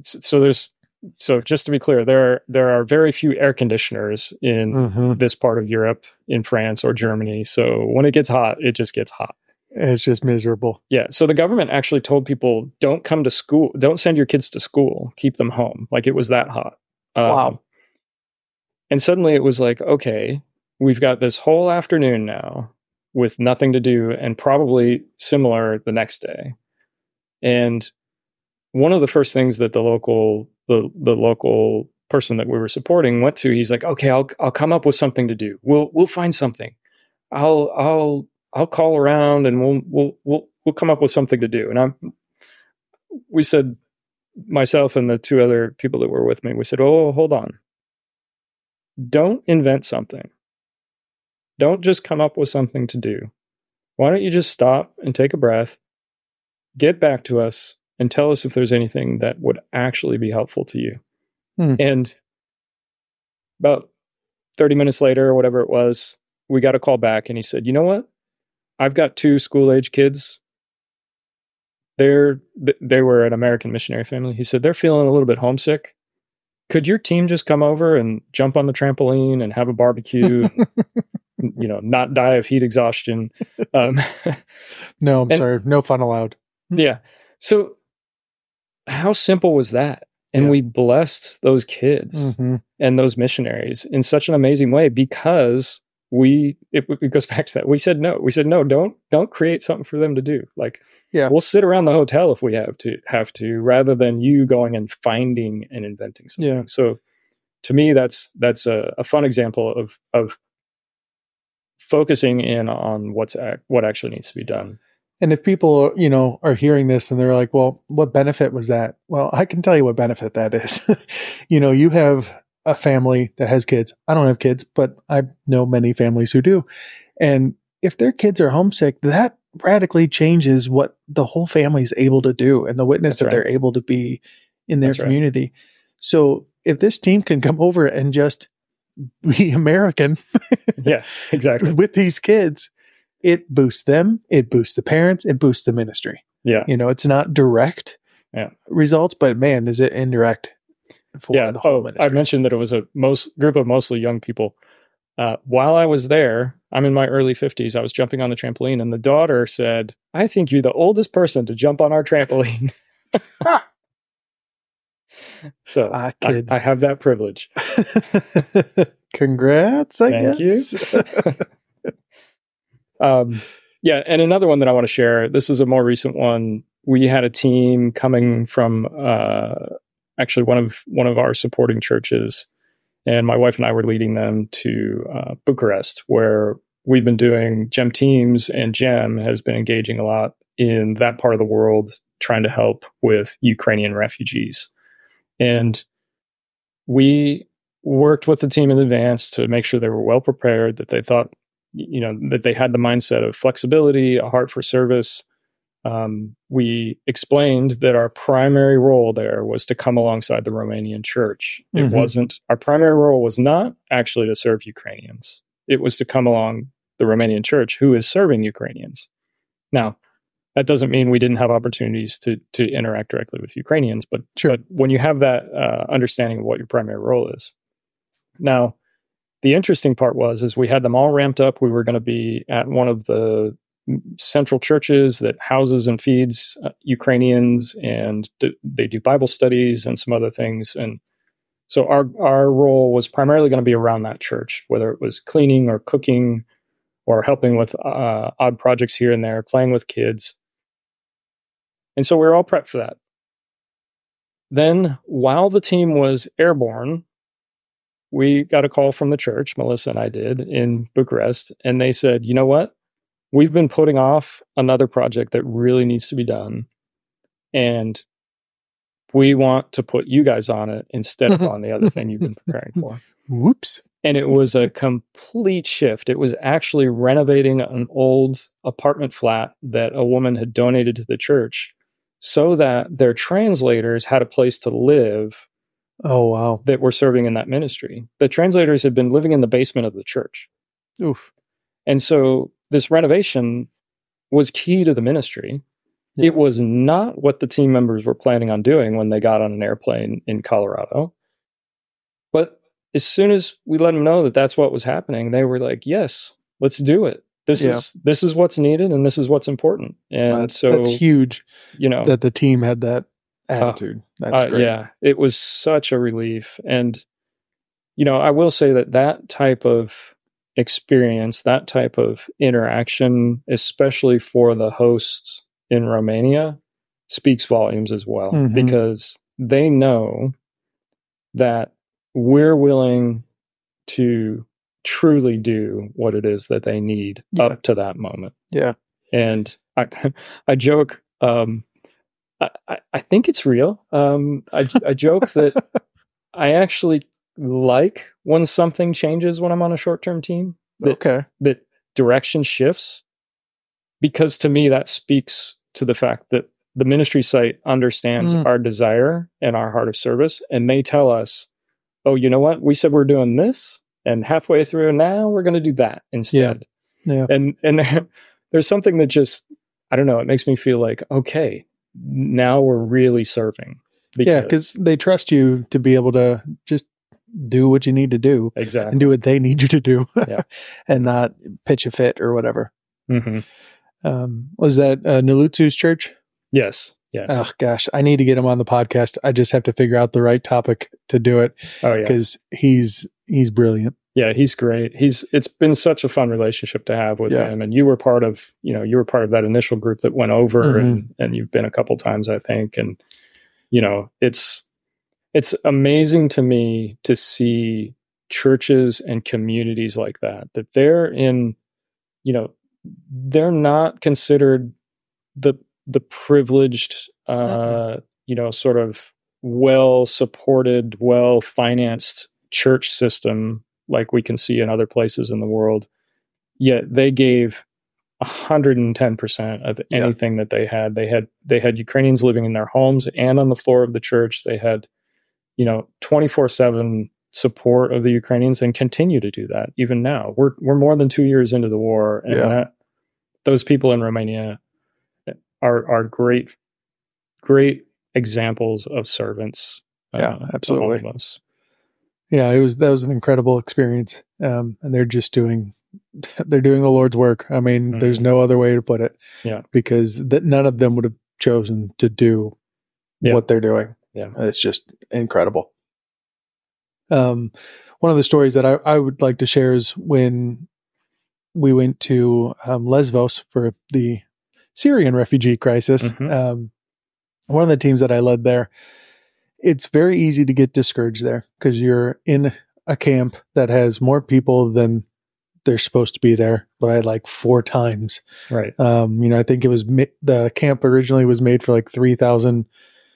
C: so just to be clear, there are very few air conditioners in this part of Europe, in France or Germany. So when it gets hot, it just gets hot.
B: It's just miserable.
C: Yeah. So the government actually told people, don't come to school. Don't send your kids to school. Keep them home. Like, it was that hot.
B: Wow.
C: And suddenly it was like, okay, we've got this whole afternoon now with nothing to do, and probably similar the next day. And one of the first things that the local person that we were supporting went to, he's like, okay, I'll come up with something to do. We'll find something. I'll call around and we'll come up with something to do. And we said, myself and the two other people that were with me, we said, oh, hold on. Don't invent something. Don't just come up with something to do. Why don't you just stop and take a breath, get back to us, and tell us if there's anything that would actually be helpful to you. And about 30 minutes later, or whatever it was, we got a call back, and he said, you know what? I've got 2 school-age kids. They were an American missionary family. He said, they're feeling a little bit homesick. Could your team just come over and jump on the trampoline and have a barbecue? Not die of heat exhaustion.
B: No, I'm sorry. No fun allowed.
C: Yeah. So how simple was that? And we blessed those kids and those missionaries in such an amazing way, because it goes back to that. We said no. We said, no, don't create something for them to do. Like, we'll sit around the hotel if we have to, rather than you going and finding and inventing something. Yeah. So to me, that's a fun example of focusing in on what actually needs to be done.
B: And if people, are hearing this and they're like, well, what benefit was that? Well, I can tell you what benefit that is. You have a family that has kids. I don't have kids, but I know many families who do. And if their kids are homesick, that radically changes what the whole family is able to do and the witness that they're able to be in their community. Right. So if this team can come over and just be American,
C: yeah, exactly,
B: with these kids, it boosts them, it boosts the parents, it boosts the ministry.
C: Yeah.
B: It's not direct results, but man, is it indirect for the whole ministry.
C: I mentioned that it was a group of mostly young people. While I was there, I'm in my early 50s, I was jumping on the trampoline, and the daughter said, I think you're the oldest person to jump on our trampoline. So I have that privilege.
B: Congrats, I guess.
C: Thank you. And another one that I want to share, this is a more recent one. We had a team coming from actually one of our supporting churches, and my wife and I were leading them to Bucharest, where we've been doing GEM Teams, and GEM has been engaging a lot in that part of the world, trying to help with Ukrainian refugees. And we worked with the team in advance to make sure they were well prepared, that they thought, that they had the mindset of flexibility, a heart for service. We explained that our primary role there was to come alongside the Romanian church. It wasn't, our primary role was not actually to serve Ukrainians. It was to come along the Romanian church who is serving Ukrainians. Now, that doesn't mean we didn't have opportunities to interact directly with Ukrainians, but when you have that understanding of what your primary role is. Now, the interesting part was we had them all ramped up. We were going to be at one of the central churches that houses and feeds Ukrainians, and they do Bible studies and some other things. And so our role was primarily going to be around that church, whether it was cleaning or cooking or helping with odd projects here and there, playing with kids. And so we were all prepped for that. Then, while the team was airborne, we got a call from the church, Melissa and I did, in Bucharest, and they said, you know what? We've been putting off another project that really needs to be done, and we want to put you guys on it instead of on the other thing you've been preparing for.
B: Whoops.
C: And it was a complete shift. It was actually renovating an old apartment flat that a woman had donated to the church so that their translators had a place to live
B: Oh, wow.
C: That were serving in that ministry. The translators had been living in the basement of the church.
B: Oof.
C: And so this renovation was key to the ministry. Yeah. It was not what the team members were planning on doing when they got on an airplane in Colorado. But as soon as we let them know that that's what was happening, they were like, yes, let's do it. This is what's needed and this is what's important. And
B: that's huge, that the team had that attitude. That's great.
C: Yeah, it was such a relief. And, I will say that type of experience, that type of interaction, especially for the hosts in Romania, speaks volumes as well, because they know that we're willing to truly do what it is that they need up to that moment.
B: Yeah.
C: And I joke, I think it's real. I joke that I actually like when something changes when I'm on a short-term team. That direction shifts, because to me that speaks to the fact that the ministry site understands our desire and our heart of service, and they tell us, oh, you know what? We said we're doing this, and halfway through now we're going to do that instead.
B: Yeah.
C: And there's something that just, I don't know, it makes me feel like, okay, now we're really serving.
B: Because they trust you to be able to just do what you need to do.
C: Exactly.
B: And do what they need you to do. And not pitch a fit or whatever. Was that Nalutsu's church?
C: Yes.
B: Oh gosh, I need to get him on the podcast. I just have to figure out the right topic to do it.
C: Oh yeah,
B: because he's brilliant.
C: Yeah, he's great. It's been such a fun relationship to have with him. And you were part of that initial group that went over, and you've been a couple times, I think. And it's amazing to me to see churches and communities like that they're in. They're not considered the privileged, sort of well-supported, well-financed church system like we can see in other places in the world. Yet they gave 110% of anything that they had. They had Ukrainians living in their homes and on the floor of the church. They had, 24/7 support of the Ukrainians, and continue to do that even now. We're more than 2 years into the war, and those people in Romania are great examples of servants.
B: Absolutely.
C: Among us.
B: Yeah, that was an incredible experience. And they're doing the Lord's work. I mean, there's no other way to put it.
C: Yeah.
B: Because none of them would have chosen to do what they're doing.
C: Yeah.
B: It's just incredible. One of the stories that I would like to share is when we went to Lesvos for the Syrian refugee crisis. One of the teams that I led there, it's very easy to get discouraged there because you're in a camp that has more people than they're supposed to be there by like 4 times.
C: Right.
B: I think it was the camp originally was made for like 3,000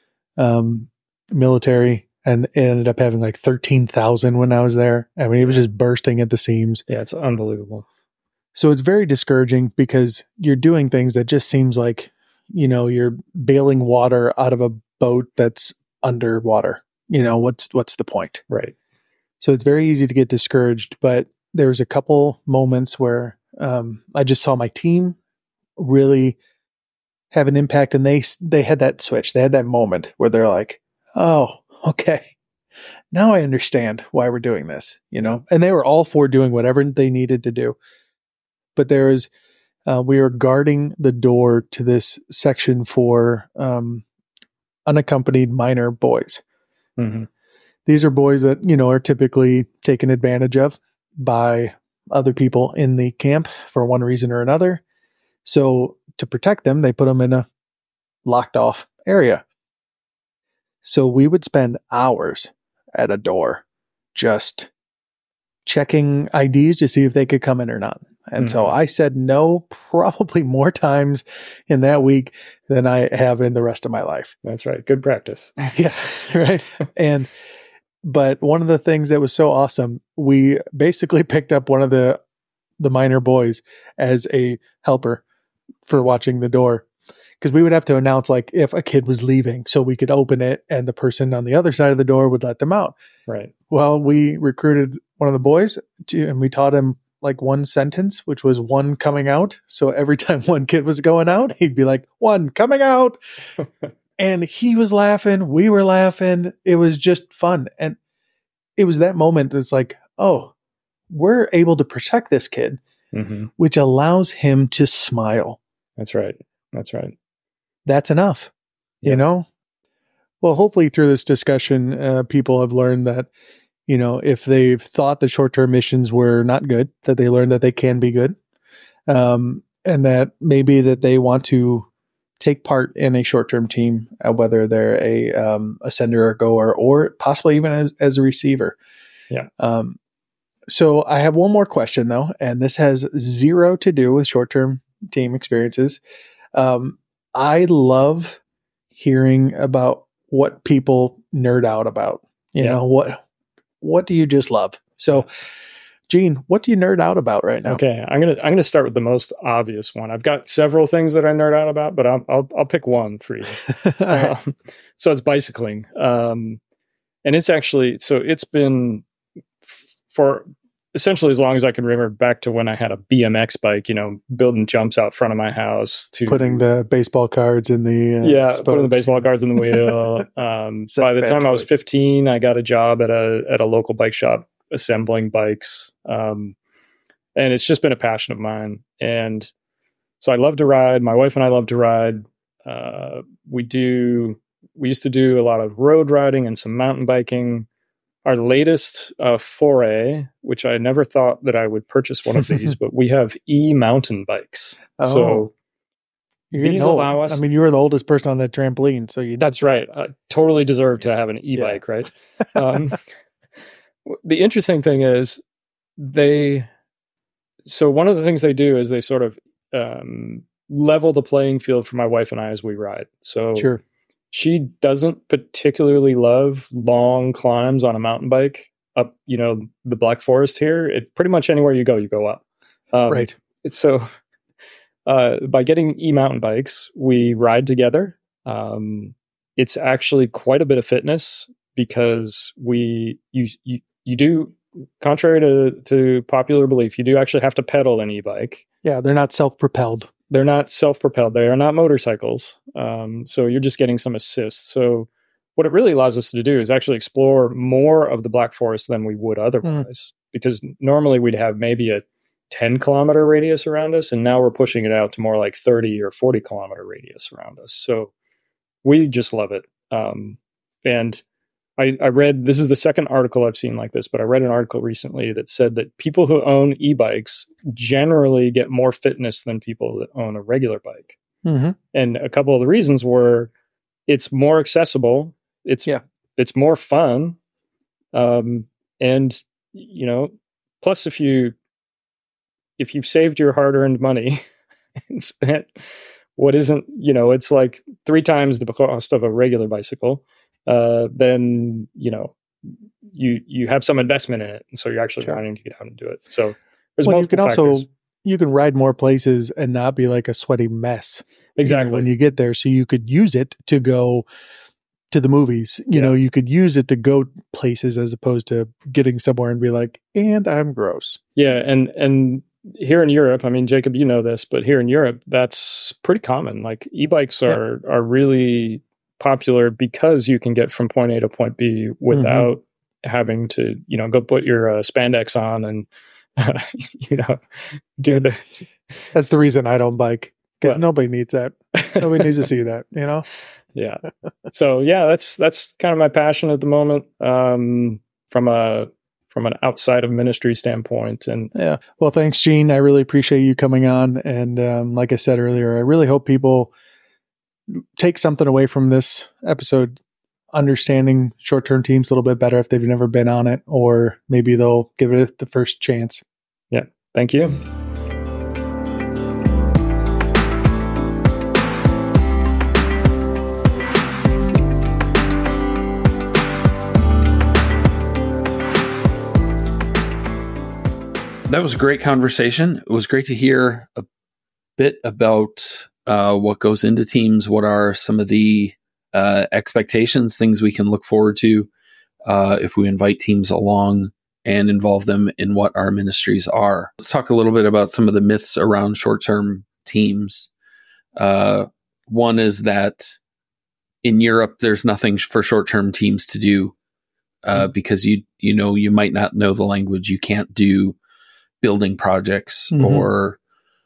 B: military, and it ended up having like 13,000 when I was there. I mean, it was just bursting at the seams.
C: Yeah, it's unbelievable.
B: So it's very discouraging because you're doing things that just seems like, you're bailing water out of a boat that's underwater. What's the point?
C: Right.
B: So it's very easy to get discouraged, but there was a couple moments where I just saw my team really have an impact, and they had that switch. They had that moment where they're like, oh, okay, now I understand why we're doing this, and they were all for doing whatever they needed to do. But there was, we were guarding the door to this section for unaccompanied minor boys. These are boys that, are typically taken advantage of by other people in the camp for one reason or another. So to protect them, they put them in a locked off area. So we would spend hours at a door just checking IDs to see if they could come in or not. And so I said no probably more times in that week than I have in the rest of my life.
C: That's right. Good practice.
B: Yeah. Right. But one of the things that was so awesome, we basically picked up one of the minor boys as a helper for watching the door. because we would have to announce like if a kid was leaving so we could open it and the person on the other side of the door would let them out.
C: Right.
B: Well, we recruited one of the boys and we taught him like one sentence, which was one coming out. So every time one kid was going out, he'd be like, one coming out. And he was laughing. We were laughing. It was just fun. And it was that moment that's like, oh, we're able to protect this kid, which allows him to smile.
C: That's right. That's right.
B: That's enough, you know? Well, hopefully through this discussion, people have learned that, you know, if they've thought the short-term missions were not good, that they learned that they can be good. And that maybe that they want to take part in a short-term team, whether they're a sender or goer, or possibly even as a receiver.
C: Yeah.
B: So I have one more question though, and this has zero to do with short-term team experiences. I love hearing about what people nerd out about. You know, what do you just love? So Gene, what do you nerd out about right now?
C: Okay, I'm gonna start with the most obvious one. I've got several things that I nerd out about, but I'll pick one for you. So it's bicycling, and it's actually it's been for essentially as long as I can remember, back to when I had a BMX bike. You know, building jumps out front of my house, to
B: putting the baseball cards in the
C: putting the baseball cards in the wheel. By the time I was 15, I got a job at a local bike shop, assembling bikes. And it's just been a passion of mine. And so I love to ride. My wife and I love to ride. We used to do a lot of road riding and some mountain biking. Our latest foray, which I never thought that I would purchase one of these, but we have e-mountain bikes.
B: Oh.
C: So
B: these allow us. I mean, you were the oldest person on that trampoline, so
C: that's right. I totally deserve to have an e-bike, right? The interesting thing is so one of the things they do is they sort of level the playing field for my wife and I as we ride. So
B: sure.
C: She doesn't particularly love long climbs on a mountain bike up, the Black Forest here. Pretty much anywhere you go up.
B: Right.
C: So by getting e-mountain bikes, we ride together. It's actually quite a bit of fitness because you do, contrary to popular belief, you do actually have to pedal an e-bike.
B: Yeah, they're not self-propelled.
C: They're not self-propelled. They are not motorcycles. So you're just getting some assist. So what it really allows us to do is actually explore more of the Black Forest than we would otherwise. Because normally we'd have maybe a 10-kilometer radius around us, and now we're pushing it out to more like 30 or 40-kilometer radius around us. So we just love it. And I read, this is the second article I've seen like this, but I read an article recently that said that people who own e-bikes generally get more fitness than people that own a regular bike.
B: Mm-hmm.
C: And a couple of the reasons were it's more accessible. It's more fun. And, plus if you've saved your hard-earned money and spent what isn't, it's like 3 times the cost of a regular bicycle, then you have some investment in it, and so you're actually trying to get out and do it. So there's multiple factors.
B: You can ride more places and not be like a sweaty mess.
C: Exactly.
B: When you get there, so you could use it to go to the movies. You could use it to go places as opposed to getting somewhere and be like, and I'm gross.
C: Yeah, and here in Europe, I mean, Jacob, you know this, but here in Europe, that's pretty common. Like e-bikes are really popular because you can get from point A to point B without having to, go put your spandex on and, do the.
B: That's the reason I don't bike, because nobody needs that. Nobody needs to see that,
C: Yeah. So that's kind of my passion at the moment. From an outside of ministry standpoint. And
B: well, thanks, Gene. I really appreciate you coming on. And like I said earlier, I really hope people take something away from this episode, understanding short-term teams a little bit better if they've never been on it, or maybe they'll give it the first chance.
C: Yeah. Thank you.
A: That was a great conversation. It was great to hear a bit about what goes into teams, what are some of the expectations, things we can look forward to if we invite teams along and involve them in what our ministries are. Let's talk a little bit about some of the myths around short-term teams. One is that in Europe, there's nothing for short-term teams to do because you might not know the language. You can't do building projects or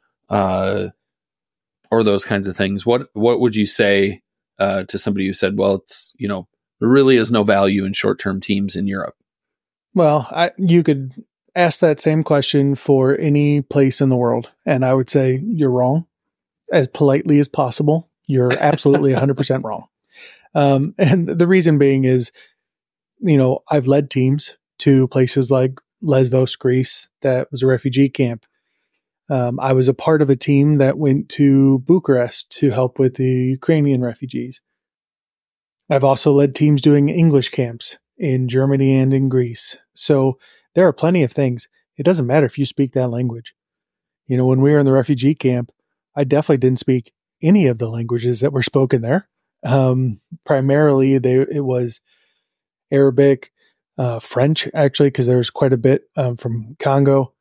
A: those kinds of things. What would you say to somebody who said, well, it's, there really is no value in short-term teams in Europe?
B: Well, you could ask that same question for any place in the world, and I would say you're wrong as politely as possible. You're absolutely 100% wrong. And the reason being is, I've led teams to places like Lesbos, Greece, that was a refugee camp. I was a part of a team that went to Bucharest to help with the Ukrainian refugees. I've also led teams doing English camps in Germany and in Greece. So there are plenty of things. It doesn't matter if you speak that language. When we were in the refugee camp, I definitely didn't speak any of the languages that were spoken there. Primarily, it was Arabic, French, actually, because there was quite a bit from Congo.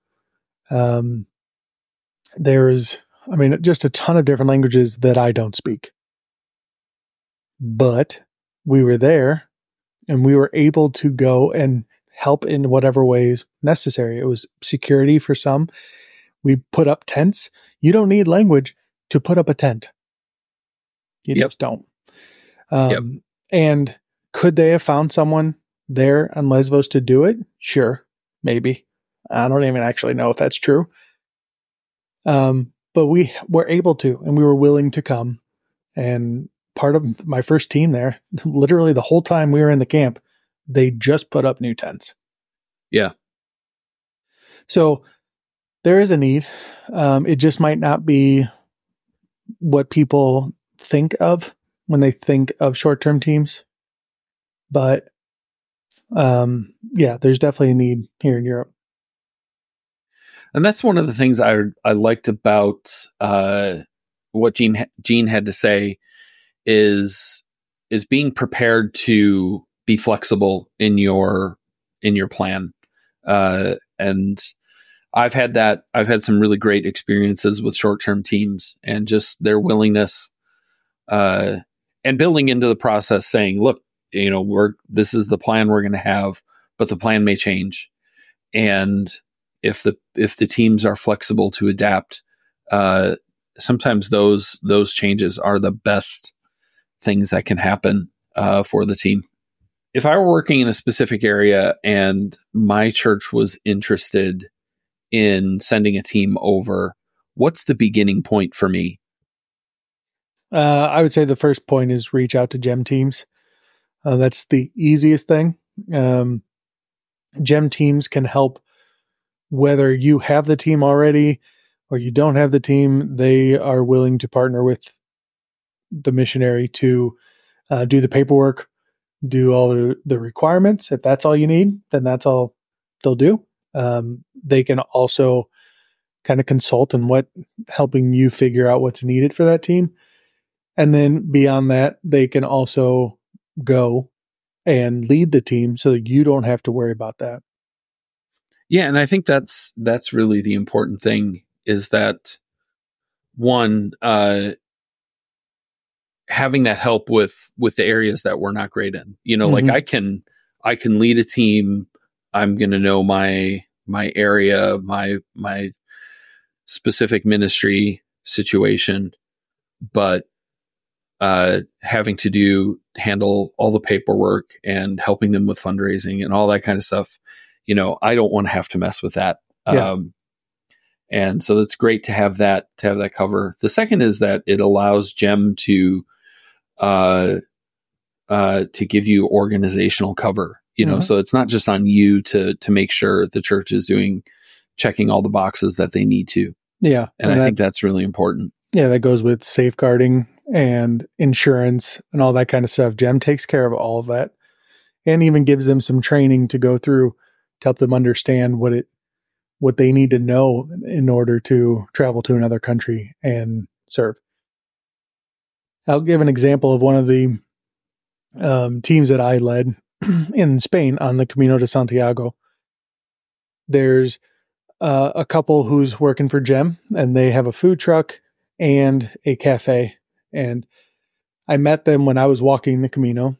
B: There's, just a ton of different languages that I don't speak. But we were there and we were able to go and help in whatever ways necessary. It was security for some. We put up tents. You don't need language to put up a tent. You just don't. And could they have found someone there on Lesbos to do it? Sure, maybe. I don't even actually know if that's true. But we were able to, and we were willing to come. And part of my first team there, literally the whole time we were in the camp, they just put up new tents.
A: Yeah.
B: So there is a need. It just might not be what people think of when they think of short-term teams. But there's definitely a need here in Europe.
A: And that's one of the things I liked about what Gene had to say is being prepared to be flexible in your plan. And I've had some really great experiences with short-term teams and just their willingness and building into the process saying, look, this is the plan we're going to have, but the plan may change. And if the teams are flexible to adapt, sometimes those changes are the best things that can happen for the team. If I were working in a specific area and my church was interested in sending a team over, what's the beginning point for me?
B: I would say the first point is reach out to GEM teams. That's the easiest thing. GEM teams can help whether you have the team already or you don't have the team. They are willing to partner with the missionary to do the paperwork, do all the requirements. If that's all you need, then that's all they'll do. They can also kind of consult on helping you figure out what's needed for that team. And then beyond that, they can also go and lead the team so that you don't have to worry about that.
A: Yeah, and I think that's really the important thing is that one, having that help with the areas that we're not great in. Like I can lead a team. I'm going to know my area, my specific ministry situation, but having to handle all the paperwork and helping them with fundraising and all that kind of stuff, I don't want to have to mess with that.
B: Yeah.
A: And so it's great to have that cover. The second is that it allows GEM to give you organizational cover, so it's not just on you to make sure the church is checking all the boxes that they need to.
B: Yeah.
A: And I think that's really important.
B: Yeah. That goes with safeguarding and insurance and all that kind of stuff. GEM takes care of all of that and even gives them some training to go through to help them understand what they need to know in order to travel to another country and serve. I'll give an example of one of the teams that I led in Spain on the Camino de Santiago. There's a couple who's working for GEM, and they have a food truck and a cafe. And I met them when I was walking the Camino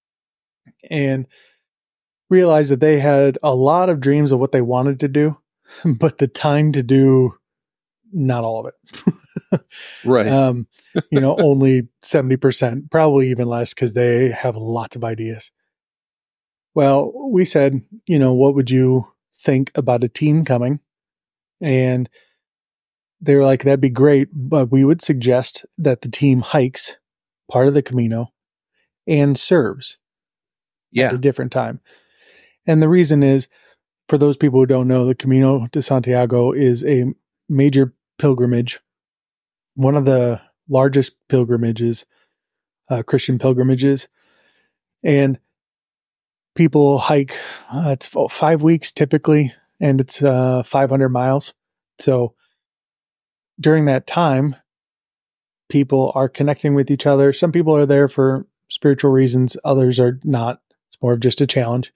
B: and realized that they had a lot of dreams of what they wanted to do, but the time to do not all of it.
A: Right.
B: Only 70%, probably even less, because they have lots of ideas. Well, we said, what would you think about a team coming? And they were like, that'd be great, but we would suggest that the team hikes part of the Camino and serves at a different time. And the reason is, for those people who don't know, the Camino de Santiago is a major pilgrimage, one of the largest pilgrimages, Christian pilgrimages. And people hike, it's 5 weeks typically, and it's 500 miles. So during that time, people are connecting with each other. Some people are there for spiritual reasons. Others are not. It's more of just a challenge.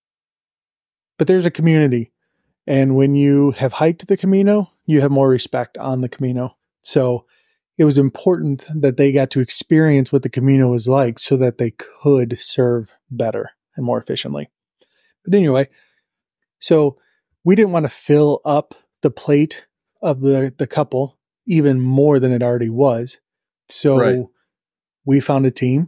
B: But there's a community. And when you have hiked the Camino, you have more respect on the Camino. So it was important that they got to experience what the Camino was like so that they could serve better and more efficiently. But anyway, so we didn't want to fill up the plate of the couple even more than it already was. So we found a team,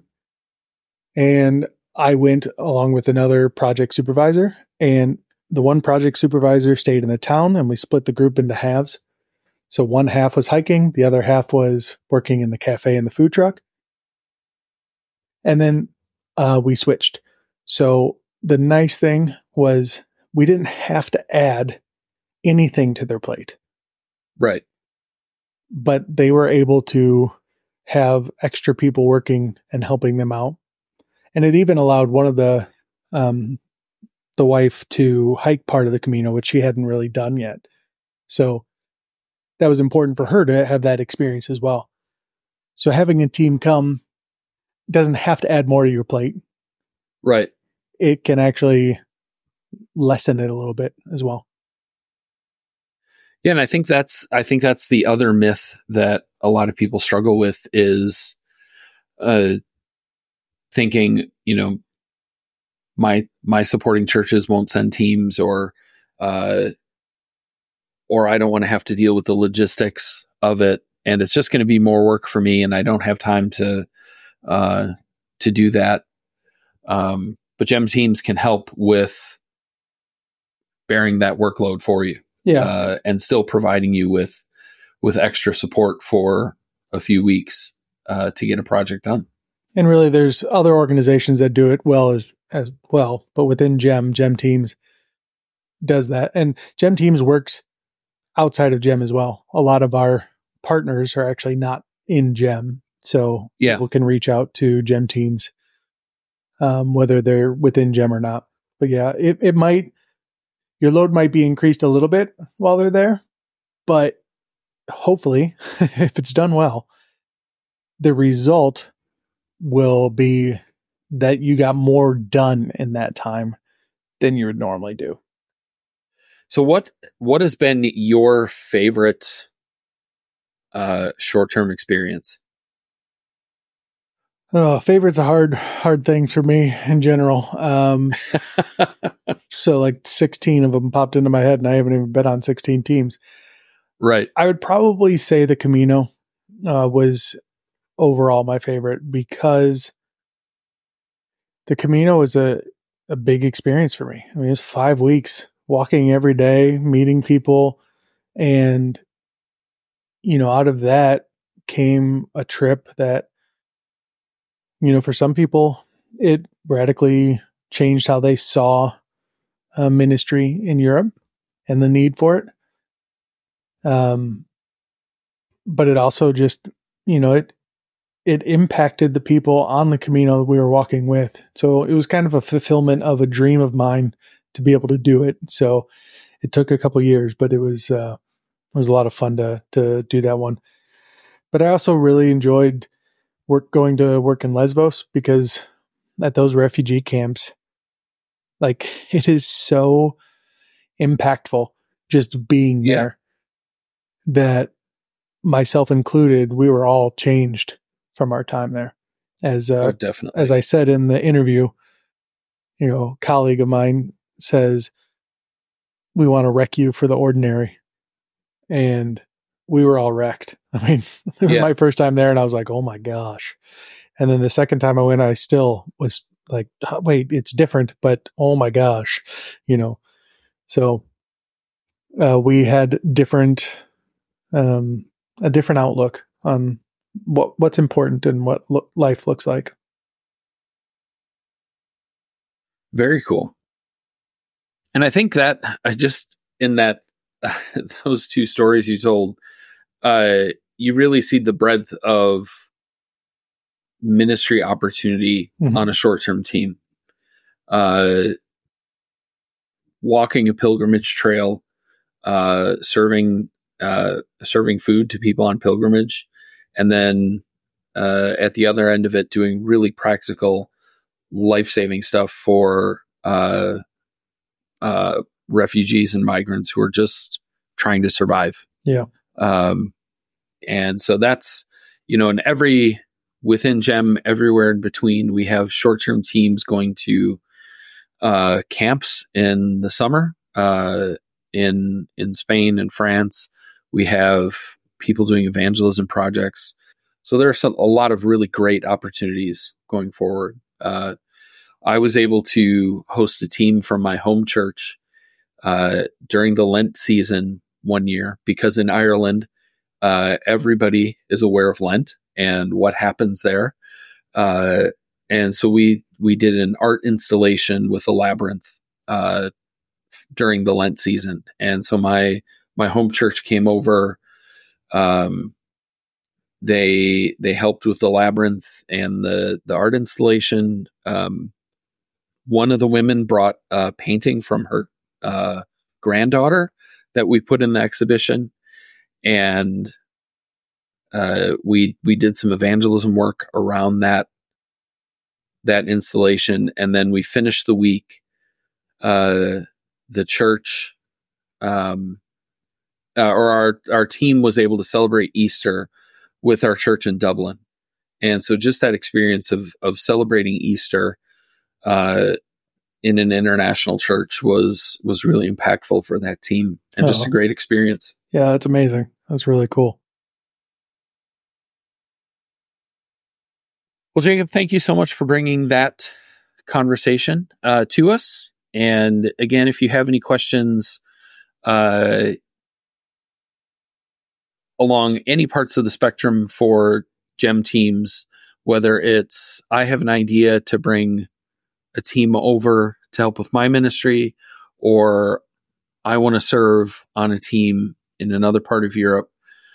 B: and I went along with another project supervisor, and the one project supervisor stayed in the town, and we split the group into halves. So one half was hiking, the other half was working in the cafe and the food truck. And then we switched. So the nice thing was we didn't have to add anything to their plate.
A: Right.
B: But they were able to have extra people working and helping them out. And it even allowed one of the wife to hike part of the Camino, which she hadn't really done yet. So that was important for her to have that experience as well. So having a team come doesn't have to add more to your plate.
A: Right.
B: It can actually lessen it a little bit as well.
A: Yeah, and I think that's the other myth that a lot of people struggle with is thinking, my supporting churches won't send teams, or I don't want to have to deal with the logistics of it, and it's just going to be more work for me, and I don't have time to do that. But GEM teams can help with bearing that workload for you.
B: Yeah.
A: And still providing you with extra support for a few weeks to get a project done.
B: And really, there's other organizations that do it well as well, but within GEM Teams does that. And GEM Teams works outside of GEM as well. A lot of our partners are actually not in GEM, so people can reach out to GEM Teams, whether they're within GEM or not. But yeah, it might, your load might be increased a little bit while they're there, but hopefully, if it's done well, the result will be that you got more done in that time than you would normally do.
A: So what has been your favorite short-term experience?
B: Oh, favorite's a hard thing for me in general. So like 16 of them popped into my head, and I haven't even been on 16 teams.
A: Right.
B: I would probably say the Camino was overall my favorite, because the Camino was a big experience for me. I mean, it was 5 weeks walking every day, meeting people. And, out of that came a trip that, for some people, it radically changed how they saw ministry in Europe and the need for it. But it also just, it impacted the people on the Camino that we were walking with. So it was kind of a fulfillment of a dream of mine to be able to do it. So it took a couple of years, but it was a lot of fun to do that one. But I also really enjoyed going to work in Lesbos, because at those refugee camps, like, it is so impactful just being there, that myself included, we were all changed from our time there. As
A: definitely.
B: As I said in the interview, a colleague of mine says, we want to wreck you for the ordinary. And we were all wrecked. I mean, it was my first time there, and I was like, oh my gosh. And then the second time I went, I still was like, wait, it's different, but oh my gosh, So we had a different outlook on what's important and what life looks like.
A: Very cool. And I think that in that those two stories you told, you really see the breadth of ministry opportunity on a short-term team. Walking a pilgrimage trail, serving food to people on pilgrimage, and then at the other end of it, doing really practical, life-saving stuff for refugees and migrants who are just trying to survive.
B: Yeah.
A: And so that's, within GEM, everywhere in between, we have short-term teams going to camps in the summer, in Spain and France. We have people doing evangelism projects. So there's a lot of really great opportunities going forward. I was able to host a team from my home church during the Lent season one year, because in Ireland, everybody is aware of Lent and what happens there. And so we did an art installation with a labyrinth during the Lent season. And so my home church came over. They helped with the labyrinth and the art installation. One of the women brought a painting from her granddaughter that we put in the exhibition. And we did some evangelism work around that installation. And then we finished the week. The church, or our team was able to celebrate Easter with our church in Dublin. And so just that experience of celebrating Easter in an international church was really impactful for that team, and just a great experience.
B: Yeah, that's amazing. That's really cool.
A: Well, Jacob, thank you so much for bringing that conversation to us. And again, if you have any questions along any parts of the spectrum for GEM teams, whether it's I have an idea to bring a team over to help with my ministry, or I want to serve on a team in another part of Europe,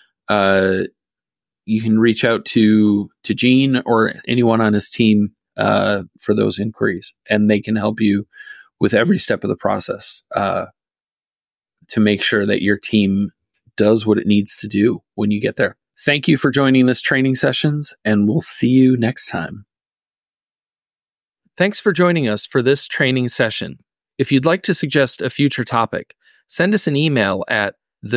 A: you can reach out to Gene or anyone on his team for those inquiries, and they can help you with every step of the process to make sure that your team does what it needs to do when you get there. Thank you for joining this training sessions, and we'll see you next time. Thanks for joining us for this training session. If you'd like to suggest a future topic, send us an email at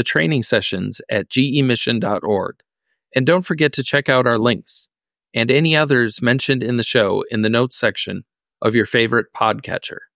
A: thetrainingsessions@gemission.org. And don't forget to check out our links and any others mentioned in the show in the notes section of your favorite podcatcher.